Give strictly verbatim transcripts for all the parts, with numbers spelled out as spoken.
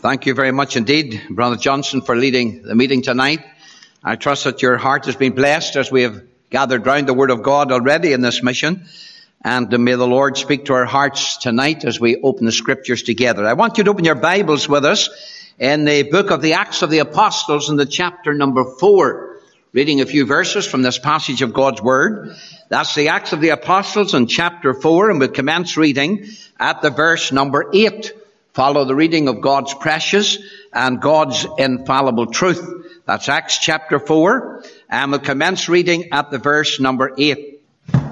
Thank you very much indeed, Brother Johnson, for leading the meeting tonight. I trust that your heart has been blessed as we have gathered round the Word of God already in this mission. And may the Lord speak to our hearts tonight as we open the Scriptures together. I want you to open your Bibles with us in the book of the Acts of the Apostles in the chapter number four. Reading a few verses from this passage of God's Word. That's the Acts of the Apostles in chapter four, and we'll commence reading at the verse number eight. Follow the reading of God's precious and God's infallible truth. That's Acts chapter four, and we'll commence reading at the verse number eight.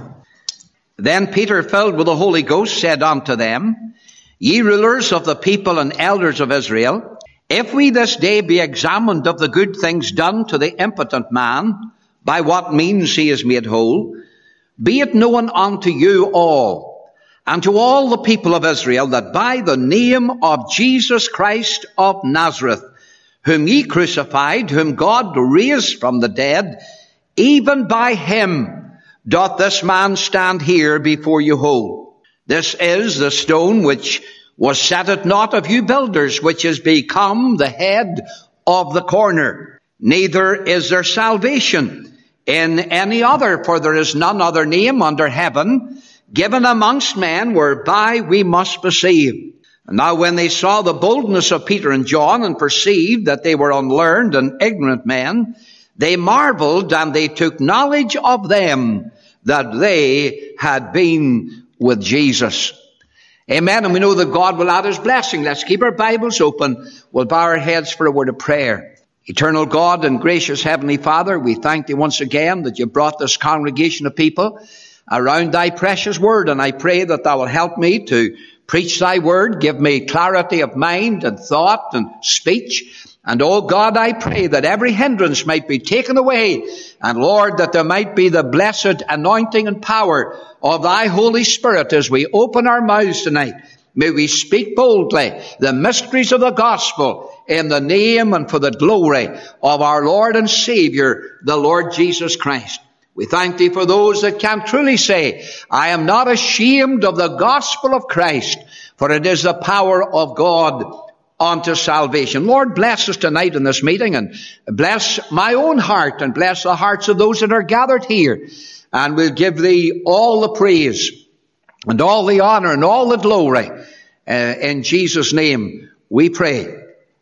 Then Peter, filled with the Holy Ghost, said unto them, Ye rulers of the people and elders of Israel, if we this day be examined of the good things done to the impotent man, by what means he is made whole, be it known unto you all, and to all the people of Israel, that by the name of Jesus Christ of Nazareth, whom ye crucified, whom God raised from the dead, even by him doth this man stand here before you whole. This is the stone which was set at naught of you builders, which is become the head of the corner. Neither is there salvation in any other, for there is none other name under heaven given amongst men whereby we must be saved. And now when they saw the boldness of Peter and John, and perceived that they were unlearned and ignorant men, they marveled, and they took knowledge of them that they had been with Jesus. Amen. And we know that God will add his blessing. Let's keep our Bibles open. We'll bow our heads for a word of prayer. Eternal God and gracious Heavenly Father, we thank thee once again that you brought this congregation of people around thy precious word, and I pray that thou will help me to preach thy word. Give me clarity of mind and thought and speech. And oh God, I pray that every hindrance might be taken away, and Lord, that there might be the blessed anointing and power of thy Holy Spirit as we open our mouths tonight. May we speak boldly the mysteries of the gospel in the name and for the glory of our Lord and Savior, the Lord Jesus Christ. We thank thee for those that can truly say, I am not ashamed of the gospel of Christ, for it is the power of God unto salvation. Lord, bless us tonight in this meeting, and bless my own heart, and bless the hearts of those that are gathered here. And we'll give thee all the praise and all the honor and all the glory. Uh, in Jesus' name we pray.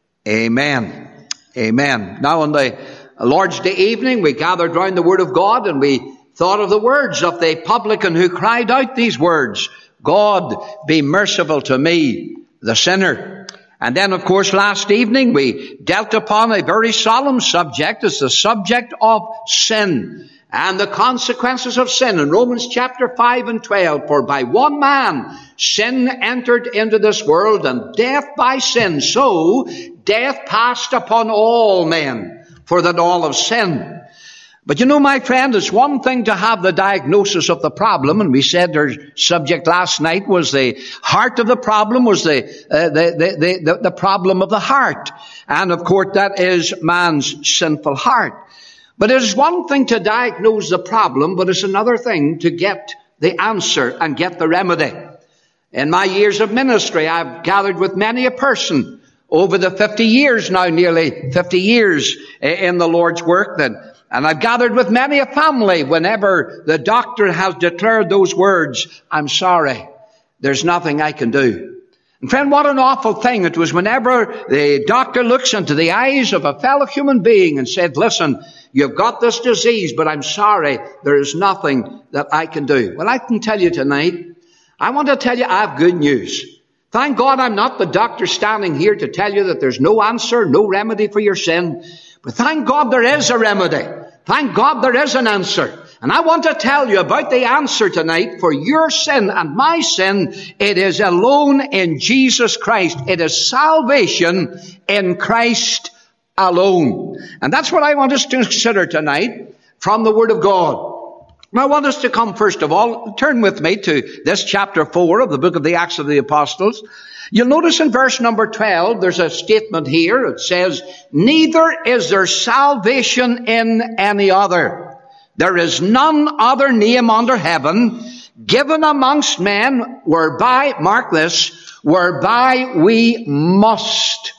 Amen. Amen. Now on the Lord's Day evening, we gathered round the Word of God, and we thought of the words of the publican who cried out these words, God, be merciful to me, the sinner. And then, of course, last evening we dealt upon a very solemn subject. It's the subject of sin and the consequences of sin in Romans chapter five and twelve. For by one man sin entered into this world, and death by sin. So death passed upon all men, for that all have sinned. But you know, my friend, it's one thing to have the diagnosis of the problem, and we said our subject last night was the heart of the problem, was the, uh, the, the, the, the problem of the heart. And of course, that is man's sinful heart. But it is one thing to diagnose the problem, but it's another thing to get the answer and get the remedy. In my years of ministry, I've gathered with many a person over the fifty years now, nearly fifty years in the Lord's work. That, and I've gathered with many a family whenever the doctor has declared those words, I'm sorry, there's nothing I can do. And friend, what an awful thing it was whenever the doctor looks into the eyes of a fellow human being and said, listen, you've got this disease, but I'm sorry, there is nothing that I can do. Well, I can tell you tonight, I want to tell you I have good news. Thank God I'm not the doctor standing here to tell you that there's no answer, no remedy for your sin. But thank God there is a remedy. Thank God there is an answer. And I want to tell you about the answer tonight for your sin and my sin. It is alone in Jesus Christ. It is salvation in Christ alone. And that's what I want us to consider tonight from the Word of God. Now, I want us to come, first of all, turn with me to this chapter four of the book of the Acts of the Apostles. You'll notice in verse number twelve, there's a statement here. It says, neither is there salvation in any other. There is none other name under heaven given amongst men whereby, mark this, whereby we must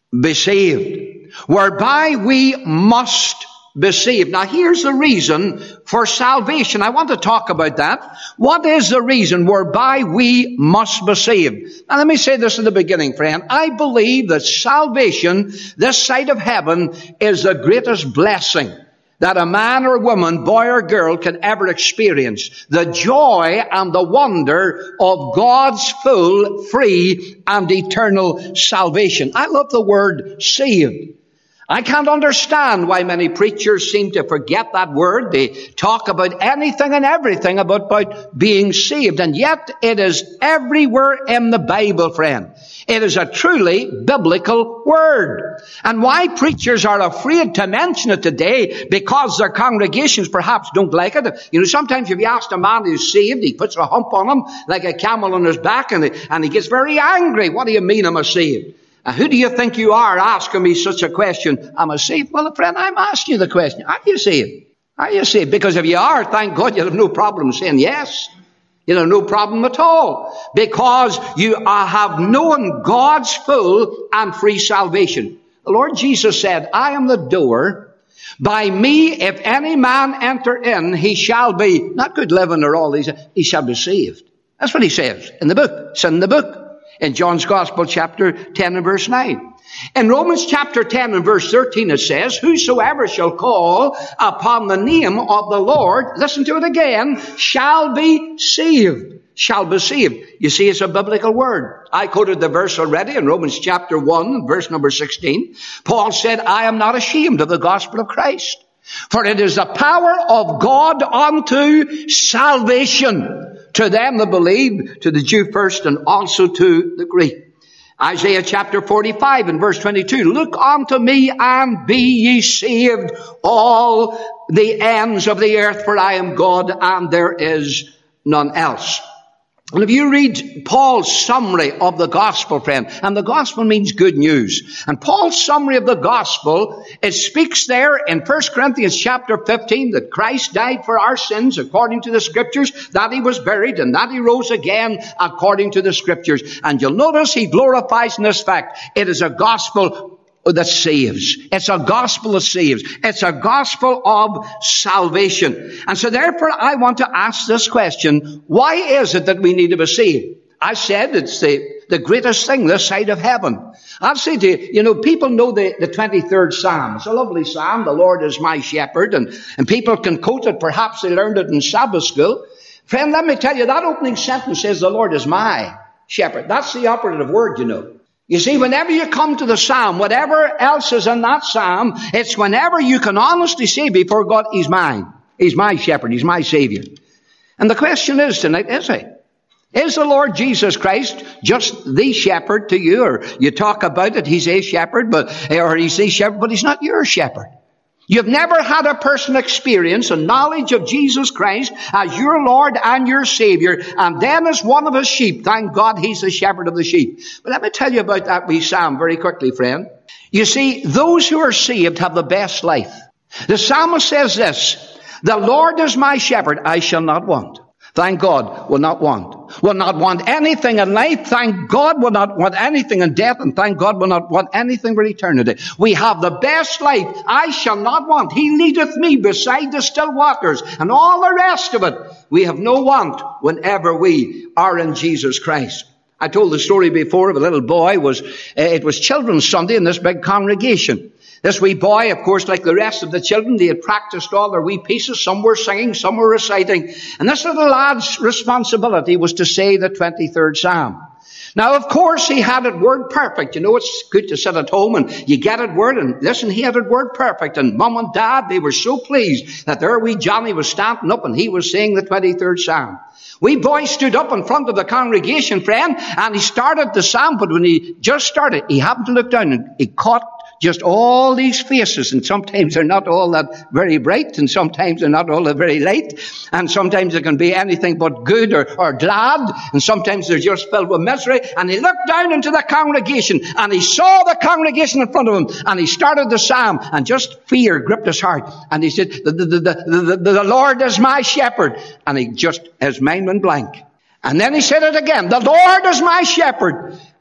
be saved. Whereby we must be saved. Now here's the reason for salvation. I want to talk about that. What is the reason whereby we must be saved? Now let me say this in the beginning, friend. I believe that salvation, this side of heaven, is the greatest blessing that a man or woman, boy or girl, can ever experience. The joy and the wonder of God's full, free, and eternal salvation. I love the word saved. I can't understand why many preachers seem to forget that word. They talk about anything and everything about, about being saved. And yet it is everywhere in the Bible, friend. It is a truly biblical word. And why preachers are afraid to mention it today, because their congregations perhaps don't like it. You know, sometimes if you ask a man who's saved, he puts a hump on him like a camel on his back, and he, and he gets very angry. What do you mean, am I saved? Now, who do you think you are asking me such a question? Am I saved? Well, friend, I'm asking you the question. Are you saved? Are you saved? Because if you are, thank God, you'll have no problem saying yes. You'll have no problem at all. Because you have known God's full and free salvation. The Lord Jesus said, I am the door. By me, if any man enter in, he shall be, not good living or all these, he shall be saved. That's what he says in the book. It's in the book. In John's Gospel, chapter ten and verse nine. In Romans chapter ten and verse thirteen, it says, whosoever shall call upon the name of the Lord, listen to it again, shall be saved. Shall be saved. You see, it's a biblical word. I quoted the verse already in Romans chapter one, verse number sixteen. Paul said, I am not ashamed of the gospel of Christ, for it is the power of God unto salvation to them that believe, to the Jew first and also to the Greek. Isaiah chapter forty-five and verse twenty-two. Look unto me and be ye saved, all the ends of the earth, for I am God and there is none else. And if you read Paul's summary of the gospel, friend, and the gospel means good news. And Paul's summary of the gospel, it speaks there in First Corinthians chapter fifteen that Christ died for our sins according to the scriptures, that he was buried, and that he rose again according to the scriptures. And you'll notice he glorifies in this fact. It is a gospel that saves. It's a gospel that saves. It's a gospel of salvation. And so therefore I want to ask this question, why is it that we need to be saved? I said it's the, the greatest thing this side of heaven. I'll say to you, you know, people know the, the twenty-third Psalm. It's a lovely Psalm. The Lord is my shepherd. And, and people can quote it. Perhaps they learned it in Sabbath school. Friend, let me tell you, that opening sentence says the Lord is my shepherd. That's the operative word, you know. You see, whenever you come to the Psalm, whatever else is in that Psalm, it's whenever you can honestly say before God, he's mine. He's my shepherd. He's my Savior. And the question is tonight, is he? Is the Lord Jesus Christ just the shepherd to you? Or you talk about it, he's a shepherd, but, or he's the shepherd, but he's not your shepherd. You've never had a person experience a knowledge of Jesus Christ as your Lord and your Savior, and then as one of his sheep. Thank God he's the shepherd of the sheep. But let me tell you about that wee psalm very quickly, friend. You see, those who are saved have the best life. The psalmist says this, the Lord is my shepherd, I shall not want. Thank God, will not want. Will not want anything in life. Thank God, will not want anything in death. And thank God, will not want anything for eternity. We have the best life. I shall not want. He leadeth me beside the still waters. And all the rest of it, we have no want whenever we are in Jesus Christ. I told the story before of a little boy. Was uh, It was Children's Sunday in this big congregation. This wee boy, of course, like the rest of the children, they had practiced all their wee pieces. Some were singing, some were reciting. And this little lad's responsibility was to say the twenty-third Psalm. Now, of course, he had it word perfect. You know, it's good to sit at home and you get it word. And listen, he had it word perfect. And Mum and Dad, they were so pleased that their wee Johnny was standing up and he was saying the twenty-third Psalm. Wee boy stood up in front of the congregation, friend, and he started the psalm. But when he just started, he happened to look down and he caught just all these faces, and sometimes they're not all that very bright, and sometimes they're not all that very light, and sometimes they can be anything but good or, or glad, and sometimes they're just filled with misery. And he looked down into the congregation, and he saw the congregation in front of him, and he started the psalm, and just fear gripped his heart, and he said, the, the, the, the, the, the Lord is my shepherd, and he just, his mind went blank. And then he said it again, the Lord is my shepherd.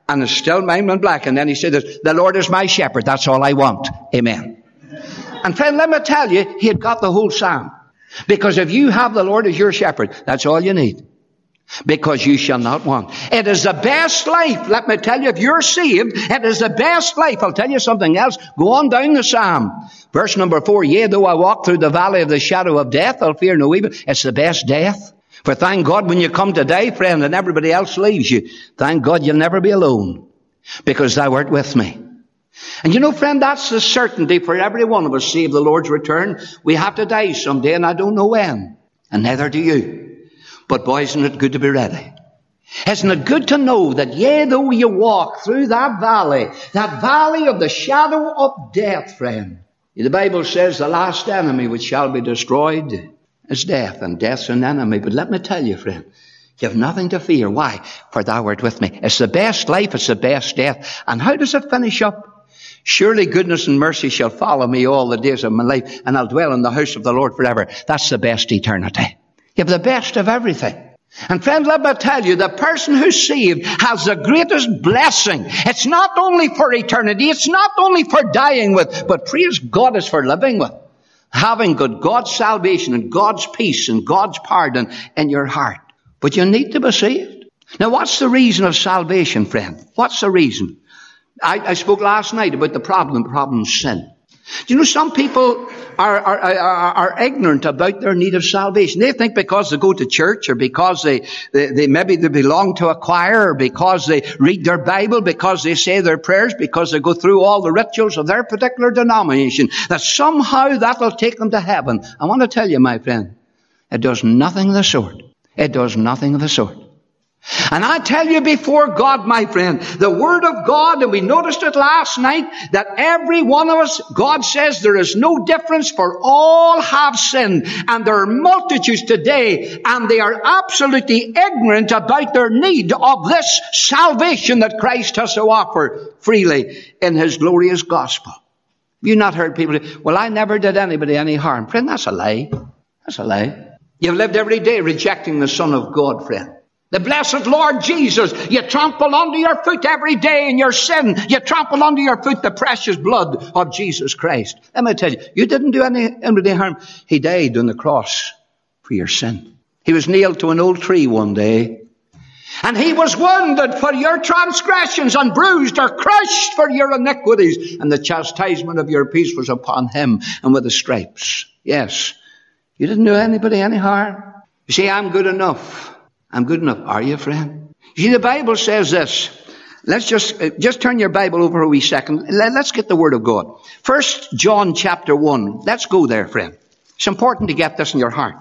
And his still mind went black. And then he said, the Lord is my shepherd. That's all I want. Amen. And friend, let me tell you, he had got the whole psalm. Because if you have the Lord as your shepherd, that's all you need. Because you shall not want. It is the best life. Let me tell you, if you're saved, it is the best life. I'll tell you something else. Go on down the psalm. Verse number four. Yea, though I walk through the valley of the shadow of death, I'll fear no evil. It's the best death. For thank God when you come to die, friend, and everybody else leaves you, thank God you'll never be alone. Because thou art with me. And you know, friend, that's the certainty for every one of us, save the Lord's return. We have to die someday, and I don't know when. And neither do you. But boy, isn't it good to be ready? Isn't it good to know that, yea, though you walk through that valley, that valley of the shadow of death, friend. The Bible says the last enemy which shall be destroyed is death, and death's an enemy. But let me tell you, friend, you have nothing to fear. Why? For thou art with me. It's the best life, it's the best death. And how does it finish up? Surely goodness and mercy shall follow me all the days of my life, and I'll dwell in the house of the Lord forever. That's the best eternity. You have the best of everything. And friend, let me tell you, the person who's saved has the greatest blessing. It's not only for eternity, it's not only for dying with, but praise God, it's for living with. Having good God's salvation and God's peace and God's pardon in your heart. But you need to be saved. Now, what's the reason of salvation, friend? What's the reason? I, I spoke last night about the problem, problem sin. Do you know some people are, are, are, are ignorant about their need of salvation? They think because they go to church or because they, they, they maybe they belong to a choir or because they read their Bible, because they say their prayers, because they go through all the rituals of their particular denomination, that somehow that will take them to heaven. I want to tell you, my friend, it does nothing of the sort. It does nothing of the sort. And I tell you before God, my friend, the Word of God, and we noticed it last night, that every one of us, God says there is no difference, for all have sinned. And there are multitudes today, and they are absolutely ignorant about their need of this salvation that Christ has to offer freely in His glorious gospel. Have you not heard people say, well, I never did anybody any harm? Friend, that's a lie. That's a lie. You've lived every day rejecting the Son of God, friend. The blessed Lord Jesus, you trample under your foot every day in your sin. You trample under your foot the precious blood of Jesus Christ. Let me tell you, you didn't do any, anybody harm. He died on the cross for your sin. He was nailed to an old tree one day. And He was wounded for your transgressions and bruised or crushed for your iniquities. And the chastisement of your peace was upon Him, and with the stripes. Yes, you didn't do anybody any harm. You see, I'm good enough. I'm good enough. Are you, friend? You see, the Bible says this. Let's just, uh, just turn your Bible over a wee second. Let, let's get the Word of God. First John chapter one. Let's go there, friend. It's important to get this in your heart.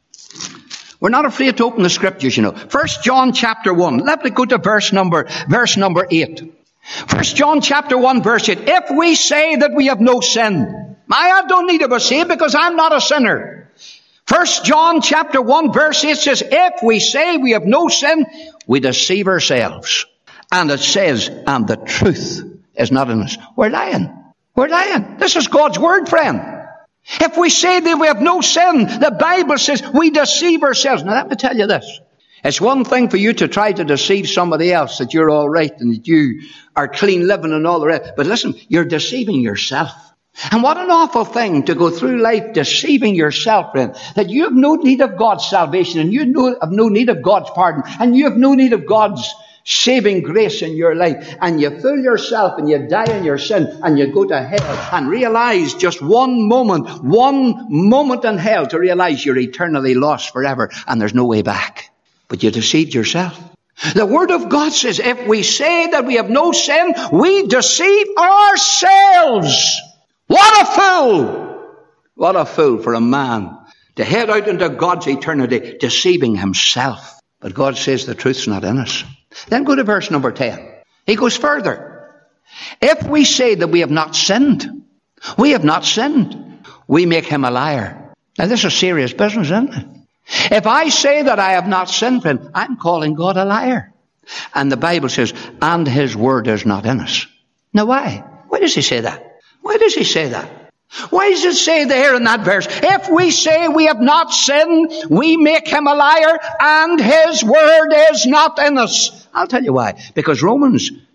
We're not afraid to open the Scriptures, you know. First John chapter one. Let me go to verse number, verse number eight. First John chapter one, verse eight. If we say that we have no sin, I don't need to be saved because I'm not a sinner. First John chapter one verse eight says, if we say we have no sin, we deceive ourselves. And it says, and the truth is not in us. We're lying. We're lying. This is God's word, friend. If we say that we have no sin, the Bible says we deceive ourselves. Now let me tell you this. It's one thing for you to try to deceive somebody else that you're all right and that you are clean living and all the rest. But listen, you're deceiving yourself. And what an awful thing to go through life deceiving yourself, friend, that you have no need of God's salvation and you have no need of God's pardon and you have no need of God's saving grace in your life. And you fool yourself and you die in your sin and you go to hell and realize just one moment, one moment in hell to realize you're eternally lost forever and there's no way back. But you deceived yourself. The Word of God says if we say that we have no sin, we deceive ourselves. What a fool! What a fool for a man to head out into God's eternity deceiving himself. But God says the truth's not in us. Then go to verse number ten. He goes further. If we say that we have not sinned, we have not sinned, we make Him a liar. Now this is serious business, isn't it? If I say that I have not sinned, friend, I'm calling God a liar. And the Bible says, and His word is not in us. Now why? Why does He say that? Why does He say that? Why does it say there in that verse, if we say we have not sinned, we make Him a liar, and His word is not in us? I'll tell you why. Because Romans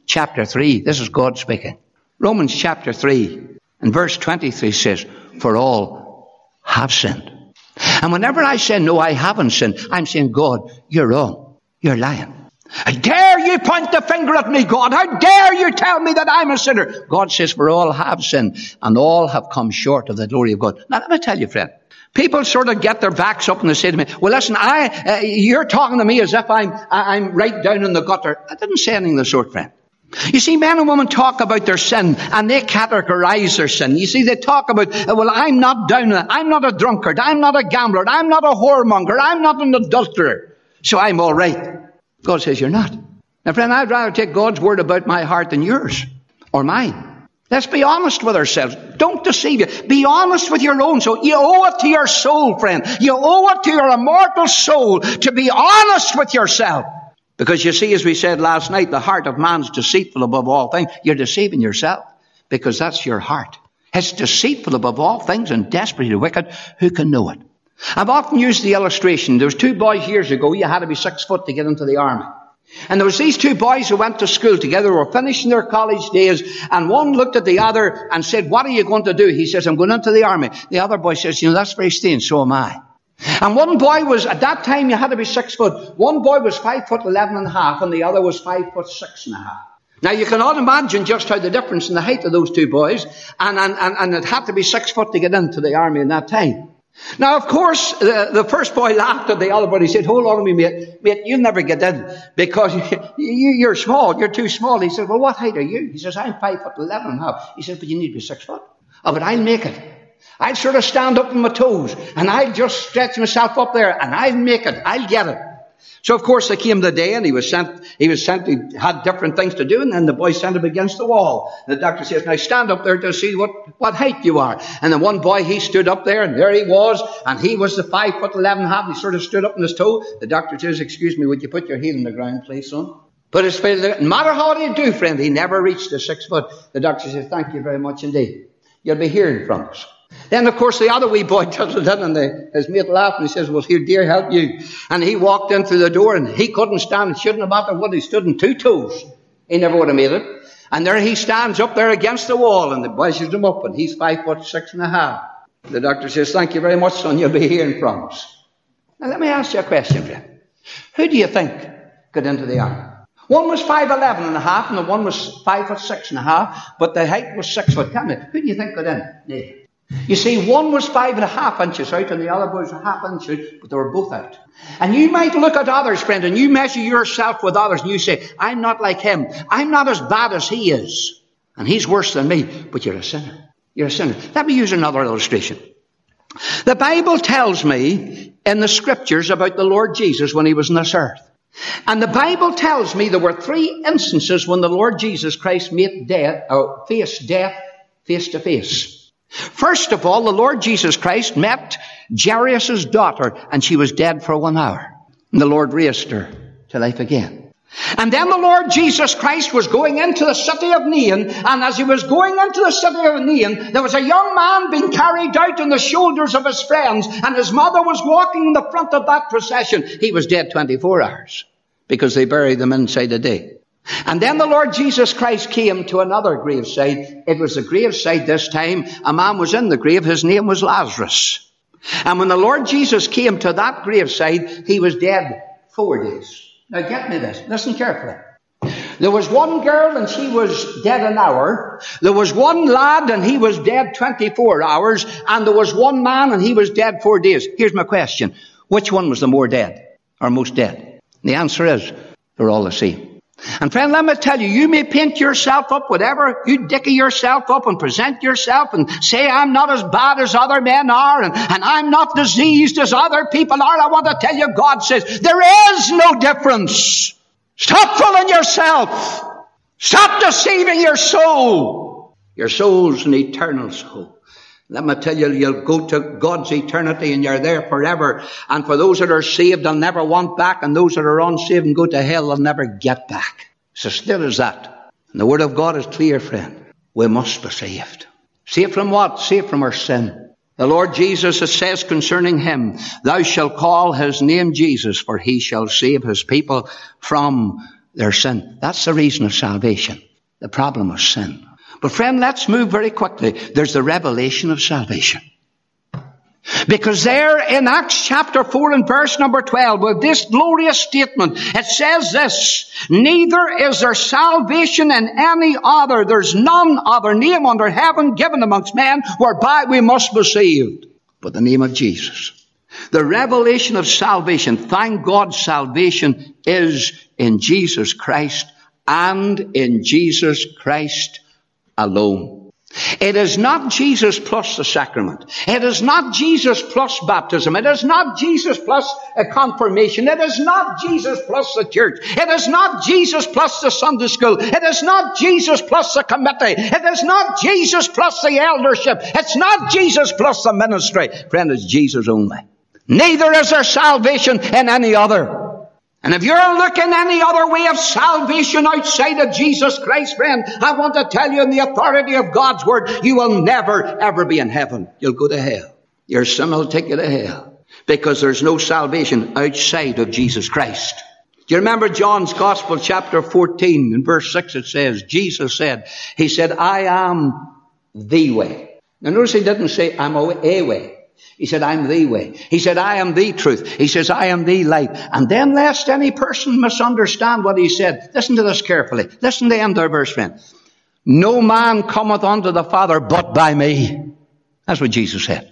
chapter three. This is God speaking. Romans chapter three and verse twenty-three says, for all have sinned. And whenever I say, no, I haven't sinned, I'm saying, God, you're wrong. You're lying. How dare you point the finger at me, God? How dare you tell me that I'm a sinner? God says, for all have sinned, and all have come short of the glory of God. Now, let me tell you, friend. People sort of get their backs up and they say to me, well, listen, I, uh, you're talking to me as if I'm, I'm right down in the gutter. I didn't say anything of the sort, friend. You see, men and women talk about their sin, and they categorize their sin. You see, they talk about, well, I'm not down, I'm not a drunkard, I'm not a gambler, I'm not a whoremonger, I'm not an adulterer, so I'm all right. God says you're not. Now, friend, I'd rather take God's word about my heart than yours or mine. Let's be honest with ourselves. Don't deceive you. Be honest with your own soul. You owe it to your soul, friend. You owe it to your immortal soul to be honest with yourself. Because you see, as we said last night, the heart of man's deceitful above all things. You're deceiving yourself because that's your heart. It's deceitful above all things and desperately wicked. Who can know it? I've often used the illustration. There was two boys years ago. You had to be six foot to get into the army. And there was these two boys who went to school together, were finishing their college days, and one looked at the other and said, what are you going to do? He says, I'm going into the army. The other boy says, you know, that's very strange, so am I. And one boy was, at that time you had to be six foot. One boy was five foot eleven and a half, and the other was five foot six and a half. Now you cannot imagine just how the difference in the height of those two boys, and, and, and, and it had to be six foot to get into the army in that time. Now, of course, the, the first boy laughed at the other, but he said, hold on to me, mate. Mate, you'll never get in because you, you, you're small. You're too small. He said, well, what height are you? He says, I'm five foot eleven and a half. He said, but you need to be six foot. Oh, but I'll make it. I'll sort of stand up on my toes and I'll just stretch myself up there and I'll make it. I'll get it. So, of course, there came the day and he was sent, he was sent, he had different things to do, and then the boy sent him against the wall. The doctor says, now stand up there to see what, what height you are. And the one boy, he stood up there, and there he was, and he was the five foot eleven and a half, he sort of stood up on his toe. The doctor says, excuse me, would you put your heel in the ground, please, son? But it's, no matter how you do, friend, he never reached the six foot. The doctor says, thank you very much indeed. You'll be hearing from us. Then, of course, the other wee boy tuttled in, and the, his mate laughed, and he says, well, here, dear, help you. And he walked in through the door, and he couldn't stand. It shouldn't have mattered what he stood on two toes. He never would have made it. And there he stands up there against the wall, and the boy shows him up, and he's five foot six and a half. The doctor says, thank you very much, son, you'll be hearing from us. Now, let me ask you a question, friend. Who do you think got into the army? One was five eleven and a half, and the one was five foot six and a half, but the height was six foot. Tell me, who do you think got in? Yeah. You see, one was five and a half inches out, and the other was a half inch out, but they were both out. And you might look at others, friend, and you measure yourself with others, and you say, I'm not like him. I'm not as bad as he is. And he's worse than me, but you're a sinner. You're a sinner. Let me use another illustration. The Bible tells me in the scriptures about the Lord Jesus when he was on this earth. And the Bible tells me there were three instances when the Lord Jesus Christ met death, or faced death face to face. First of all, the Lord Jesus Christ met Jairus' daughter, and she was dead for one hour. And the Lord raised her to life again. And then the Lord Jesus Christ was going into the city of Nain, and as he was going into the city of Nain, there was a young man being carried out on the shoulders of his friends, and his mother was walking in the front of that procession. He was dead twenty-four hours, because they buried them inside a day. And then the Lord Jesus Christ came to another graveside. It was a graveside this time. A man was in the grave. His name was Lazarus. And when the Lord Jesus came to that graveside, he was dead four days. Now get me this. Listen carefully. There was one girl and she was dead an hour. There was one lad and he was dead twenty-four hours. And there was one man and he was dead four days. Here's my question. Which one was the more dead or most dead? And the answer is, they're all the same. And friend, let me tell you, you may paint yourself up, whatever, you dicky yourself up and present yourself and say, I'm not as bad as other men are, and, and I'm not diseased as other people are. I want to tell you, God says, there is no difference. Stop fooling yourself. Stop deceiving your soul. Your soul's an eternal soul. Let me tell you, you'll go to God's eternity and you're there forever. And for those that are saved, they'll never want back. And those that are unsaved and go to hell, they'll never get back. So still as that. And the word of God is clear, friend. We must be saved. Saved from what? Saved from our sin. The Lord Jesus, it says concerning him, thou shalt call his name Jesus, for he shall save his people from their sin. That's the reason of salvation. The problem of sin. But friend, let's move very quickly. There's the revelation of salvation. Because there in Acts chapter four and verse number twelve, with this glorious statement, it says this, neither is there salvation in any other. There's none other name under heaven given amongst men whereby we must be saved. But the name of Jesus. The revelation of salvation. Thank God salvation is in Jesus Christ and in Jesus Christ alone. It is not Jesus plus the sacrament. It is not Jesus plus baptism. It is not Jesus plus a confirmation. It is not Jesus plus the church. It is not Jesus plus the Sunday school. It is not Jesus plus the committee. It is not Jesus plus the eldership. It's not Jesus plus the ministry. Friend, it's Jesus only. Neither is there salvation in any other. And if you're looking any other way of salvation outside of Jesus Christ, friend, I want to tell you in the authority of God's word, you will never, ever be in heaven. You'll go to hell. Your sin will take you to hell. Because there's no salvation outside of Jesus Christ. Do you remember John's Gospel, chapter fourteen, in verse six, it says, Jesus said, he said, I am the way. Now notice he didn't say, I'm a way. He said, I'm the way. He said, I am the truth. He says, I am the light. And then lest any person misunderstand what he said, listen to this carefully. Listen to the end of the verse, friend. No man cometh unto the Father but by me. That's what Jesus said.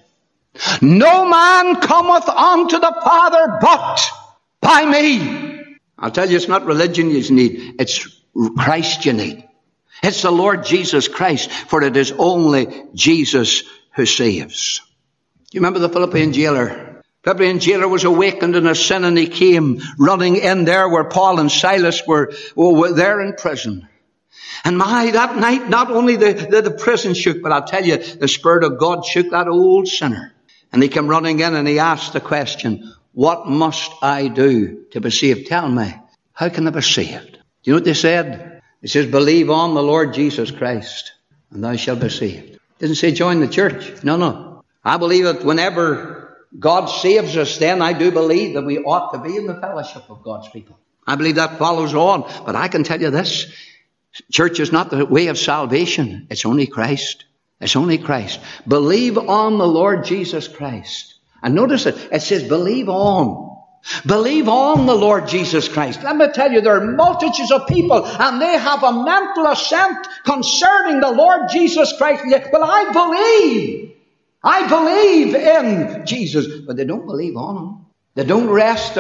No man cometh unto the Father but by me. I'll tell you, it's not religion you need. It's Christ you need. It's the Lord Jesus Christ, for it is only Jesus who saves. Do you remember the Philippian jailer? Philippian jailer was awakened in his sin and he came running in there where Paul and Silas were, were there in prison. And my, that night, not only the, the, the prison shook, but I'll tell you, the Spirit of God shook that old sinner. And he came running in and he asked the question, what must I do to be saved? Tell me, how can I be saved? Do you know what they said? It says, believe on the Lord Jesus Christ and thou shalt be saved. It didn't say join the church. No, no. I believe that whenever God saves us, then I do believe that we ought to be in the fellowship of God's people. I believe that follows on. But I can tell you this, church is not the way of salvation. It's only Christ. It's only Christ. Believe on the Lord Jesus Christ. And notice it, it says believe on. Believe on the Lord Jesus Christ. Let me tell you, there are multitudes of people and they have a mental assent concerning the Lord Jesus Christ. Well, I believe. I believe in Jesus, but they don't believe on him. They don't rest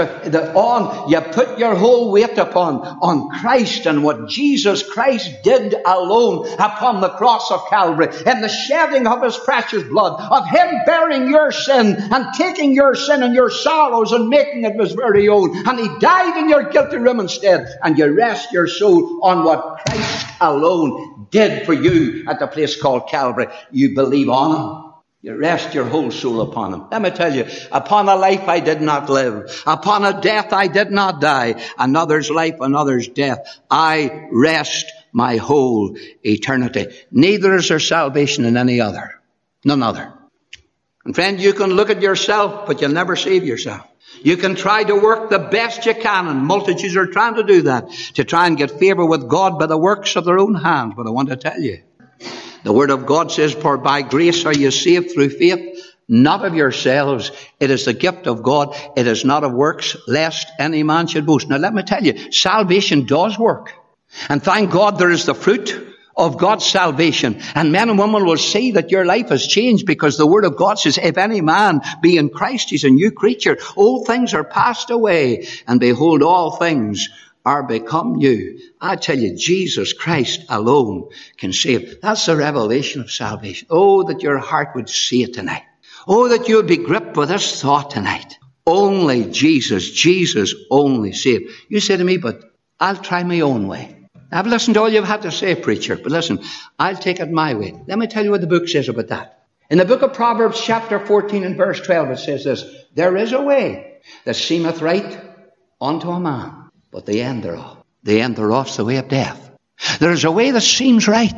on. You put your whole weight upon on Christ and what Jesus Christ did alone upon the cross of Calvary, and the shedding of his precious blood, of him bearing your sin and taking your sin and your sorrows and making it his very own. And he died in your guilty room instead, and you rest your soul on what Christ alone did for you at the place called Calvary. You believe on him. You rest your whole soul upon him. Let me tell you, upon a life I did not live, upon a death I did not die, another's life, another's death, I rest my whole eternity. Neither is there salvation in any other. None other. And friend, you can look at yourself, but you'll never save yourself. You can try to work the best you can, and multitudes are trying to do that, to try and get favor with God by the works of their own hands. But I want to tell you, the Word of God says, for by grace are you saved through faith, not of yourselves. It is the gift of God. It is not of works, lest any man should boast. Now let me tell you, salvation does work. And thank God there is the fruit of God's salvation. And men and women will see that your life has changed, because the Word of God says, if any man be in Christ, he's a new creature. Old things are passed away, and behold, all things are become new. I tell you, Jesus Christ alone can save. That's the revelation of salvation. Oh, that your heart would see it tonight. Oh, that you would be gripped with this thought tonight. Only Jesus, Jesus only saved. You say to me, but I'll try my own way. I've listened to all you've had to say, preacher, but listen, I'll take it my way. Let me tell you what the book says about that. In the book of Proverbs, chapter fourteen and verse twelve, it says this, there is a way that seemeth right unto a man, but the end thereof, the end thereof is the way of death. There is a way that seems right.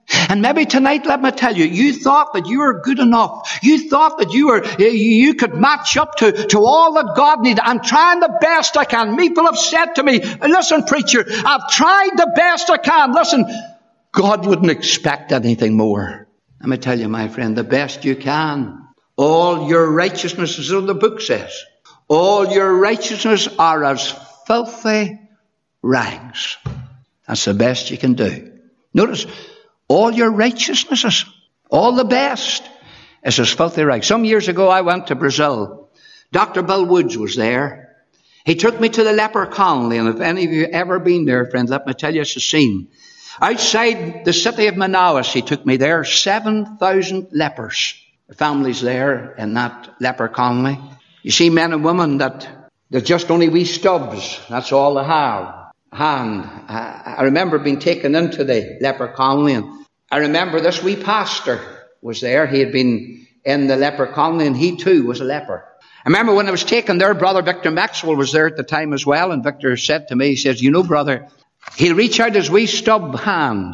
And maybe tonight, let me tell you, you thought that you were good enough. You thought that you were, you could match up to, to all that God needed. I'm trying the best I can. People have said to me, listen, preacher, I've tried the best I can. Listen, God wouldn't expect anything more. Let me tell you, my friend, the best you can. All your righteousness, as the book says, all your righteousness are as filthy rags. That's the best you can do. Notice, all your righteousnesses, all the best, is as filthy rags. Some years ago, I went to Brazil. Doctor Bill Woods was there. He took me to the leper colony, and if any of you have ever been there, friend, let me tell you, it's a scene. Outside the city of Manaus, he took me there, seven thousand lepers. The families there in that leper colony. You see men and women that, they're just only wee stubs. That's all they have. Hand. I, I remember being taken into the leper colony, and I remember this wee pastor was there. He had been in the leper colony, and he too was a leper. I remember when I was taken there, Brother Victor Maxwell was there at the time as well, and Victor said to me, he says, you know, brother, he'll reach out his wee stub hand,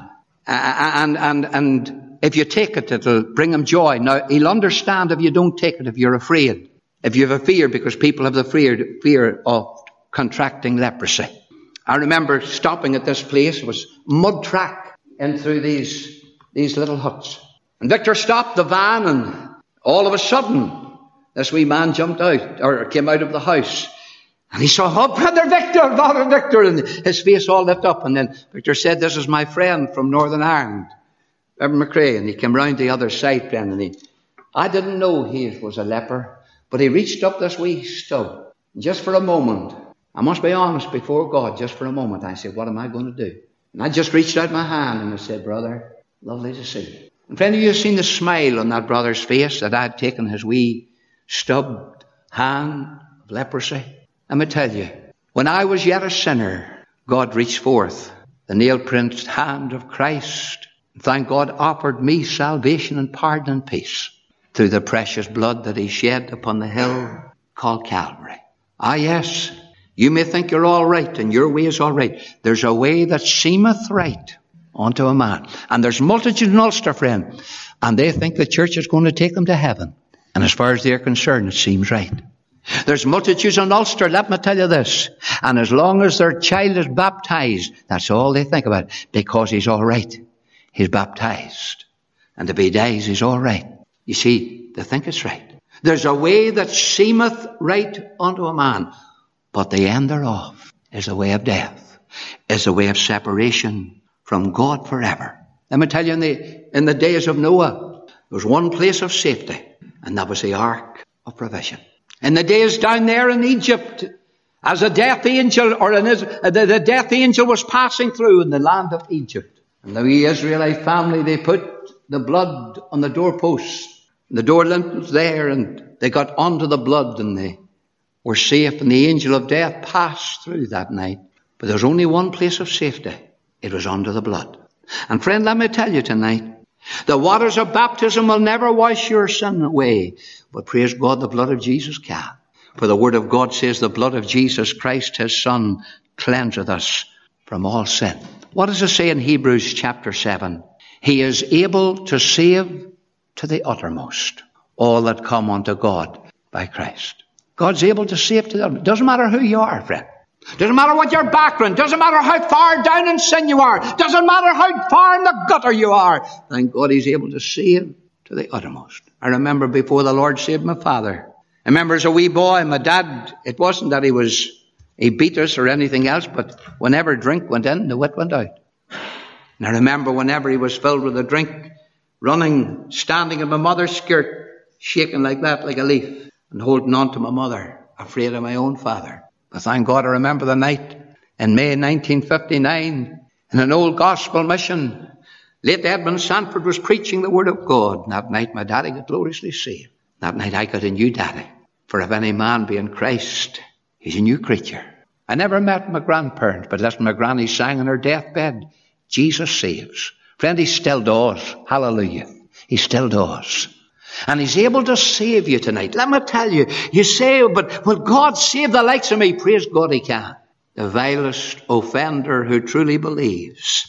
and, and, and if you take it, it'll bring him joy. Now, he'll understand if you don't take it, if you're afraid, if you have a fear, because people have the fear, fear of contracting leprosy. I remember stopping at this place. It was mud track in through these, these little huts. And Victor stopped the van, and all of a sudden, this wee man jumped out, or came out of the house. And he saw, oh, Brother Victor, Brother Victor, and his face all lit up. And then Victor said, this is my friend from Northern Ireland, Reverend McRae. And he came round the other side, friend, and he, I didn't know he was a leper, but he reached up this wee stub. And just for a moment, I must be honest before God, just for a moment, I said, what am I going to do? And I just reached out my hand and I said, brother, lovely to see you. And friend, have you seen the smile on that brother's face that I'd taken his wee stubbed hand of leprosy? Let me tell you, when I was yet a sinner, God reached forth the nail-printed hand of Christ. And thank God, offered me salvation and pardon and peace through the precious blood that he shed upon the hill called Calvary. Ah, yes. You may think you're all right and your way is all right. There's a way that seemeth right unto a man. And there's multitudes in Ulster, friend, and they think the church is going to take them to heaven. And as far as they're concerned, it seems right. There's multitudes in Ulster, let me tell you this, and as long as their child is baptized, that's all they think about, because he's all right. He's baptized. And if he dies, he's all right. You see, they think it's right. There's a way that seemeth right unto a man, but the end thereof is the way of death, is the way of separation from God forever. Let me tell you, in the, in the days of Noah, there was one place of safety, and that was the ark of provision. In the days down there in Egypt, as a death angel, or in his, the, the death angel was passing through in the land of Egypt, and the wee Israelite family, they put the blood on the doorposts, the door lintels there, and they got onto the blood, and they were safe, and the angel of death passed through that night. But there's only one place of safety. It was under the blood. And friend, let me tell you tonight, the waters of baptism will never wash your sin away. But praise God, the blood of Jesus can. For the word of God says the blood of Jesus Christ, his Son, cleanseth us from all sin. What does it say in Hebrews chapter seven? He is able to save to the uttermost all that come unto God by Christ. God's able to save to them. It doesn't matter who you are, friend. Doesn't matter what your background. Doesn't matter how far down in sin you are. Doesn't matter how far in the gutter you are. Thank God he's able to save to the uttermost. I remember before the Lord saved my father. I remember as a wee boy, my dad, it wasn't that he was, he beat us or anything else, but whenever drink went in, the wit went out. And I remember whenever he was filled with a drink, running, standing in my mother's skirt, shaking like that, like a leaf, and holding on to my mother, afraid of my own father. But thank God I remember the night in May nineteen fifty-nine in an old gospel mission. Late Edmund Sanford was preaching the word of God. And that night my daddy got gloriously saved. That night I got a new daddy. For if any man be in Christ, he's a new creature. I never met my grandparents, but listen, my granny sang on her deathbed, Jesus saves. Friend, he still does. Hallelujah. He still does. And he's able to save you tonight. Let me tell you, you say, but will God save the likes of me? Praise God he can. The vilest offender who truly believes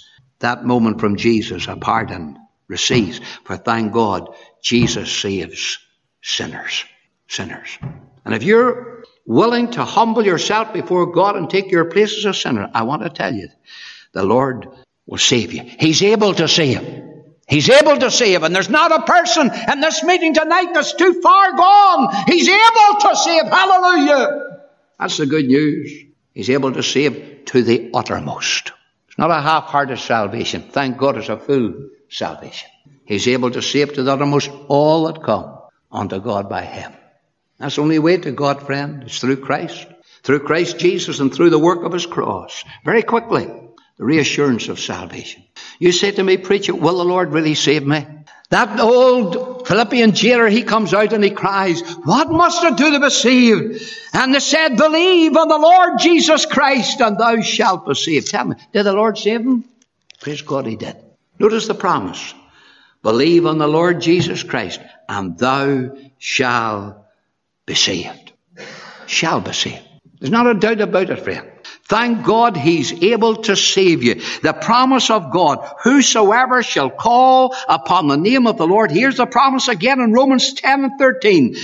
that moment from Jesus, a pardon receives. For thank God, Jesus saves sinners. Sinners. And if you're willing to humble yourself before God and take your place as a sinner, I want to tell you, the Lord will save you. He's able to save. He's able to save. And there's not a person in this meeting tonight that's too far gone. He's able to save. Hallelujah. That's the good news. He's able to save to the uttermost. It's not a half-hearted salvation. Thank God it's a full salvation. He's able to save to the uttermost all that come unto God by him. That's the only way to God, friend. It's through Christ. Through Christ Jesus and through the work of his cross. Very quickly, the reassurance of salvation. You say to me, preacher, will the Lord really save me? That old Philippian jailer, he comes out and he cries, what must I do to be saved? And they said, believe on the Lord Jesus Christ and thou shalt be saved. Tell me, did the Lord save him? Praise God, he did. Notice the promise. Believe on the Lord Jesus Christ and thou shalt be saved. Shall be saved. There's not a doubt about it, friend. Thank God he's able to save you. The promise of God, whosoever shall call upon the name of the Lord, here's the promise again in Romans ten and thirteen,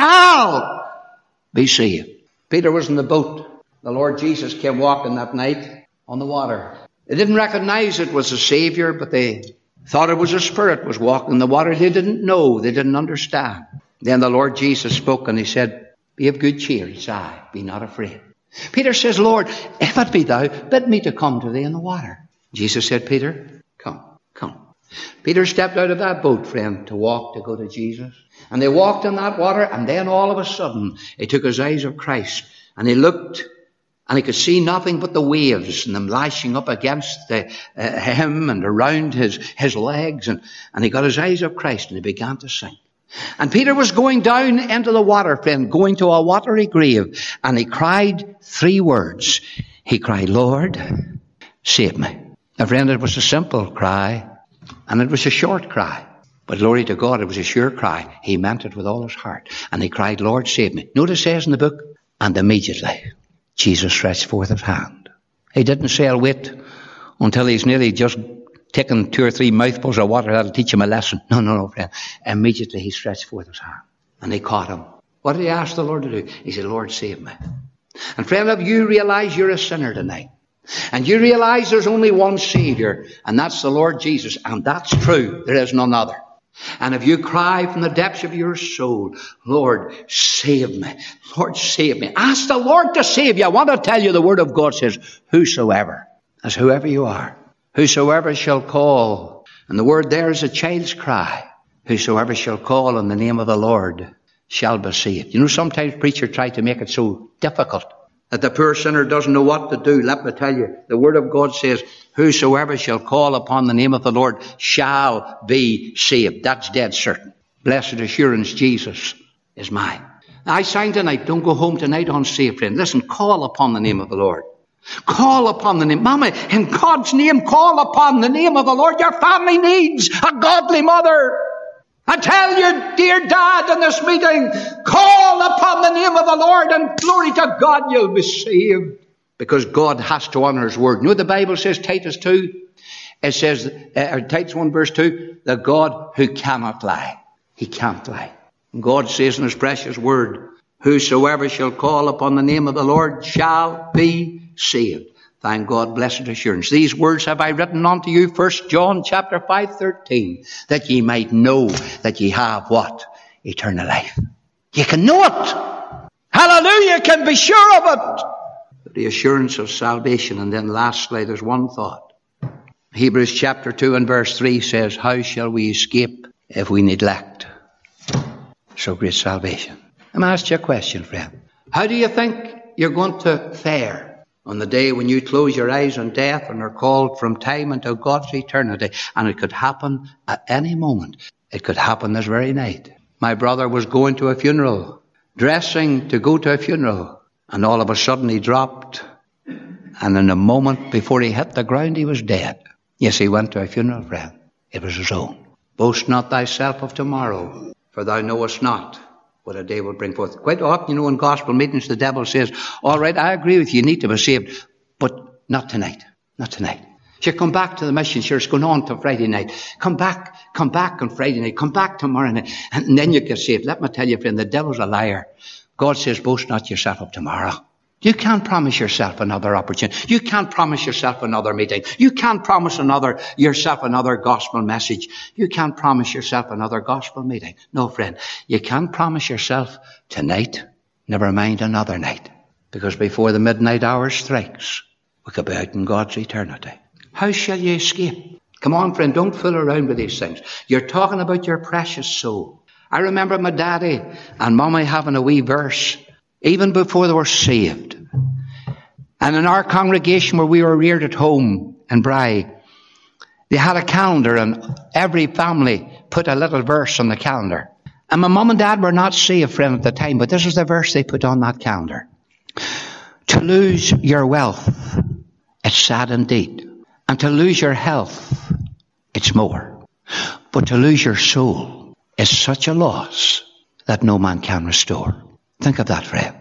shall be saved. Peter was in the boat. The Lord Jesus came walking that night on the water. They didn't recognize it was a Savior, but they thought it was a spirit was walking in the water. They didn't know. They didn't understand. Then the Lord Jesus spoke and he said, be of good cheer. It's I. Be not afraid. Peter says, Lord, if it be thou, bid me to come to thee in the water. Jesus said, Peter, come, come. Peter stepped out of that boat, friend, to walk, to go to Jesus. And they walked in that water, and then all of a sudden, he took his eyes of Christ, and he looked, and he could see nothing but the waves, and them lashing up against the, uh, him and around his, his legs, and, and he got his eyes of Christ, and he began to sink. And Peter was going down into the water, friend, going to a watery grave. And he cried three words. He cried, Lord, save me. Now, friend, it was a simple cry. And it was a short cry. But glory to God, it was a sure cry. He meant it with all his heart. And he cried, Lord, save me. Notice it says in the book, and immediately Jesus stretched forth his hand. He didn't say, I'll wait until he's nearly just taking two or three mouthfuls of water, that'll teach him a lesson. No, no, no, friend. Immediately he stretched forth his hand. And they caught him. What did he ask the Lord to do? He said, Lord, save me. And friend, if you realize you're a sinner tonight, and you realize there's only one Savior, and that's the Lord Jesus, and that's true, there is none other. And if you cry from the depths of your soul, Lord, save me. Lord, save me. Ask the Lord to save you. I want to tell you the Word of God says, whosoever, as whoever you are, whosoever shall call, and the word there is a child's cry, whosoever shall call on the name of the Lord shall be saved. You know, sometimes preachers try to make it so difficult that the poor sinner doesn't know what to do. Let me tell you, the word of God says, whosoever shall call upon the name of the Lord shall be saved. That's dead certain. Blessed assurance, Jesus is mine. I sang tonight, don't go home tonight unsaved, friend. Listen, call upon the name of the Lord. Call upon the name. Mama, in God's name, call upon the name of the Lord. Your family needs a godly mother. I tell you, dear dad, in this meeting, call upon the name of the Lord and glory to God, you'll be saved. Because God has to honor his word. You know the Bible says, Titus two? It says, uh, Titus one verse two, the God who cannot lie. He can't lie. And God says in his precious word, whosoever shall call upon the name of the Lord shall be saved. Thank God, blessed assurance. These words have I written unto you, First John chapter five, thirteen, that ye might know that ye have what? Eternal life. You can know it. Hallelujah, you can be sure of it. The assurance of salvation. And then lastly, there's one thought. Hebrews chapter two and verse three says, how shall we escape if we neglect so great salvation? Let me ask you a question, friend. How do you think you're going to fare on the day when you close your eyes on death and are called from time until God's eternity? And it could happen at any moment. It could happen this very night. My brother was going to a funeral, dressing to go to a funeral, and all of a sudden he dropped. And in a moment before he hit the ground, he was dead. Yes, he went to a funeral, friend. It was his own. Boast not thyself of tomorrow, for thou knowest not what a day will bring forth. Quite often, you know, in gospel meetings, the devil says, all right, I agree with you, you need to be saved, but not tonight. Not tonight. She come back to the mission. Sure, it's going on till Friday night. Come back, come back on Friday night. Come back tomorrow night. And then you get saved. Let me tell you, friend, the devil's a liar. God says, boast not yourself up tomorrow. You can't promise yourself another opportunity. You can't promise yourself another meeting. You can't promise another yourself another gospel message. You can't promise yourself another gospel meeting. No, friend. You can't promise yourself tonight, never mind another night. Because before the midnight hour strikes, we could be out in God's eternity. How shall you escape? Come on, friend, don't fool around with these things. You're talking about your precious soul. I remember my daddy and mommy having a wee verse, even before they were saved. And in our congregation where we were reared at home in Bry, they had a calendar and every family put a little verse on the calendar. And my mum and dad were not saved, friend, at the time, but this was the verse they put on that calendar. To lose your wealth, it's sad indeed. And to lose your health, it's more. But to lose your soul is such a loss that no man can restore. Think of that, friend.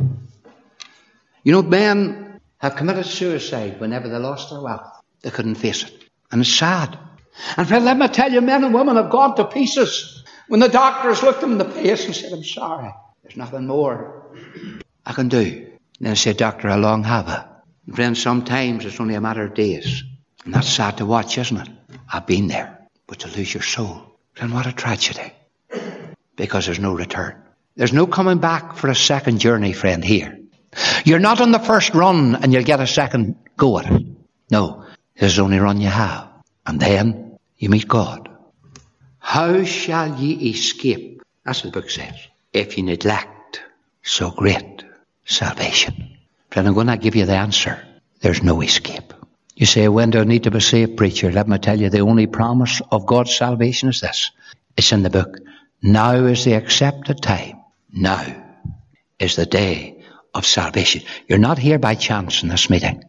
You know, men have committed suicide whenever they lost their wealth. They couldn't face it. And it's sad. And friend, let me tell you, men and women have gone to pieces when the doctors looked them in the face and said, I'm sorry, there's nothing more I can do. And then I said, Doctor, how long have I? And friend, sometimes it's only a matter of days. And that's sad to watch, isn't it? I've been there. But to lose your soul, friend, what a tragedy. Because there's no return. There's no coming back for a second journey, friend, here. You're not on the first run and you'll get a second go at it. No, there's the only run you have. And then you meet God. How shall ye escape? That's what the book says. If you neglect so great salvation. Friend, I'm going to give you the answer. There's no escape. You say, when do I need to be saved, preacher? Let me tell you, the only promise of God's salvation is this. It's in the book. Now is the accepted time. Now is the day of salvation. You're not here by chance in this meeting.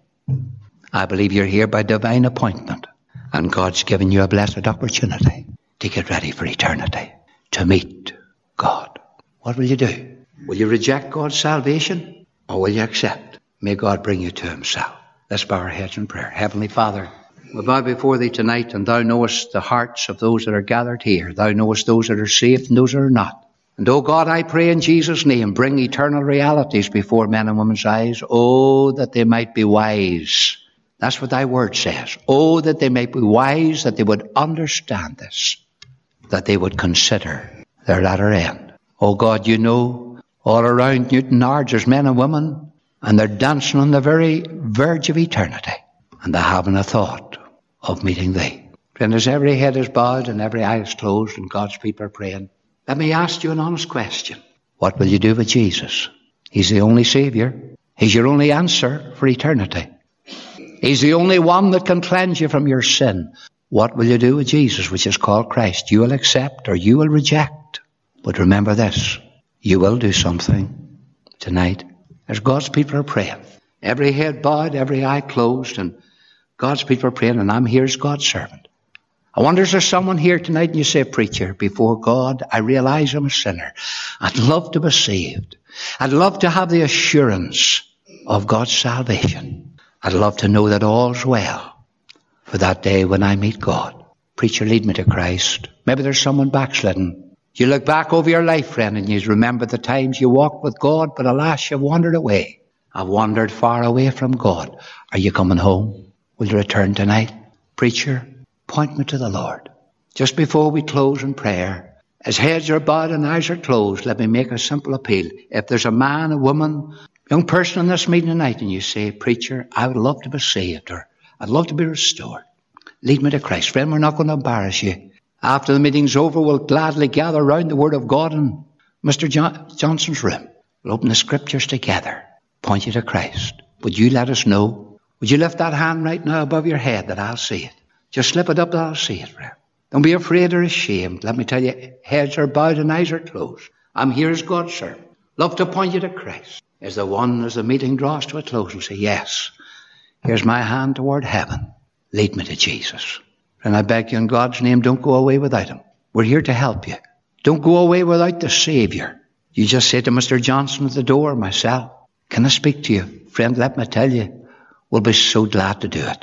I believe you're here by divine appointment. And God's given you a blessed opportunity to get ready for eternity. To meet God. What will you do? Will you reject God's salvation? Or will you accept? May God bring you to himself. Let's bow our heads in prayer. Heavenly Father, we bow before thee tonight, and thou knowest the hearts of those that are gathered here. Thou knowest those that are saved and those that are not. And, oh God, I pray in Jesus' name, bring eternal realities before men and women's eyes. Oh, that they might be wise. That's what thy word says. Oh, that they might be wise, that they would understand this, that they would consider their latter end. Oh God, you know, all around Newton Nards, there's men and women, and they're dancing on the very verge of eternity. And they're having a thought of meeting thee. Friend, as every head is bowed and every eye is closed and God's people are praying, let me ask you an honest question. What will you do with Jesus? He's the only Savior. He's your only answer for eternity. He's the only one that can cleanse you from your sin. What will you do with Jesus, which is called Christ? You will accept or you will reject. But remember this, you will do something tonight. As God's people are praying, every head bowed, every eye closed, and God's people are praying, and I'm here as God's servant. I wonder, is there someone here tonight and you say, preacher, before God, I realize I'm a sinner. I'd love to be saved. I'd love to have the assurance of God's salvation. I'd love to know that all's well for that day when I meet God. Preacher, lead me to Christ. Maybe there's someone backslidden. You look back over your life, friend, and you remember the times you walked with God, but alas, you've wandered away. I've wandered far away from God. Are you coming home? Will you return tonight? Preacher, point me to the Lord. Just before we close in prayer, as heads are bowed and eyes are closed, let me make a simple appeal. If there's a man, a woman, young person in this meeting tonight, and you say, preacher, I would love to be saved, or I'd love to be restored, lead me to Christ. Friend, we're not going to embarrass you. After the meeting's over, we'll gladly gather round the Word of God in Mister John- Johnson's room. We'll open the Scriptures together, point you to Christ. Would you let us know? Would you lift that hand right now above your head that I'll see it? Just slip it up that I'll see it, friend. Don't be afraid or ashamed. Let me tell you, heads are bowed and eyes are closed. I'm here as God's servant. Love to point you to Christ. As the one, as the meeting draws to a close, and say, yes, here's my hand toward heaven. Lead me to Jesus. And I beg you in God's name, don't go away without him. We're here to help you. Don't go away without the Savior. You just say to Mister Johnson at the door, myself, can I speak to you? Friend, let me tell you, we'll be so glad to do it.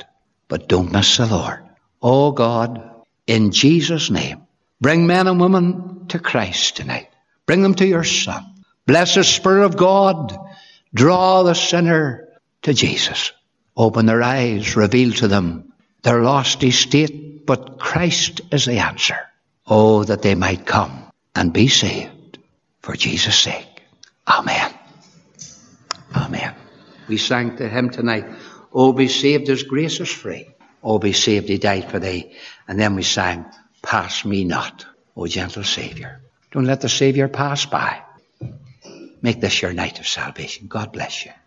but don't miss the Lord. Oh God, in Jesus' name, bring men and women to Christ tonight. Bring them to your Son. Bless the Spirit of God. Draw the sinner to Jesus. Open their eyes, reveal to them their lost estate, but Christ is the answer. Oh, that they might come and be saved for Jesus' sake. Amen. Amen. We sang to him tonight, oh, be saved, his grace is free. Oh, be saved, he died for thee. And then we sang, pass me not, O gentle Saviour. Don't let the Saviour pass by. Make this your night of salvation. God bless you.